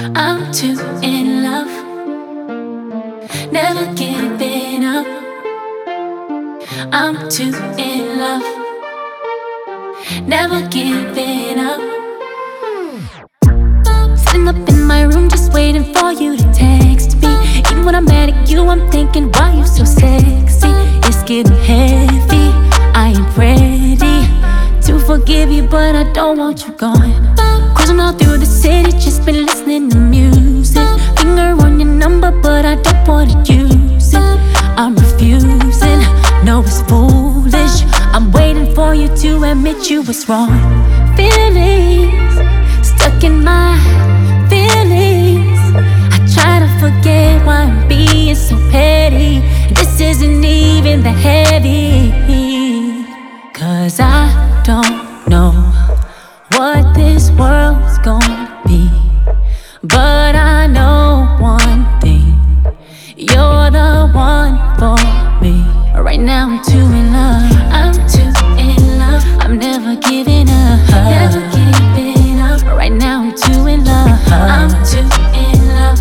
I'm too in love, never giving up. I'm too in love, never giving up. Sitting up in my room just waiting for you to text me. Even when I'm mad at you, I'm thinking, why you so sexy? It's getting heavy, I ain't ready to forgive you, but I don't want you gone. Cruising all through the city, just been listening to music. Finger on your number, but I don't wanna use it. I'm refusing, no it's foolish. I'm waiting for you to admit you was wrong. Feelings stuck in my feelings. I try to forget why I'm being so petty. This isn't even that heavy, 'cause I don't know what this world's gonna be, but I know one thing, you're the one for me. Right now I'm too in love, I'm too in love. I'm never giving up, never giving up. Right now I'm too in love, I'm too in love,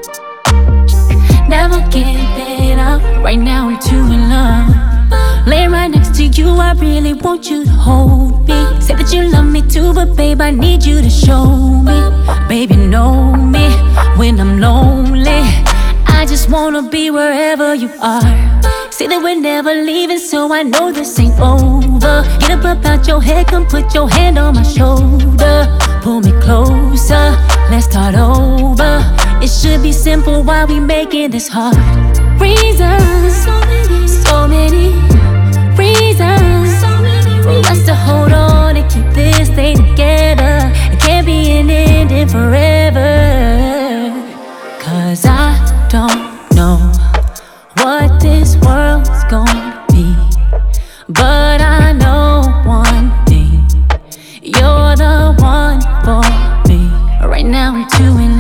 never giving up. Right now I'm too in love. Laying right next to you, I really want you to hold me. Say that you love me too, but babe, I need you to show me. Baby, know me when I'm lonely. I just wanna be wherever you are. Say that we're never leaving, so I know this ain't over. Get up out your head, come put your hand on my shoulder. Pull me closer, let's start over. It should be simple, why we making this hard? Reasons, so many reasons for us to hold on and keep this thing together. It can't be an ending forever, 'cause I don't know what this world's gonna be, but I know one thing, you're the one for me. Right now I'm too in love.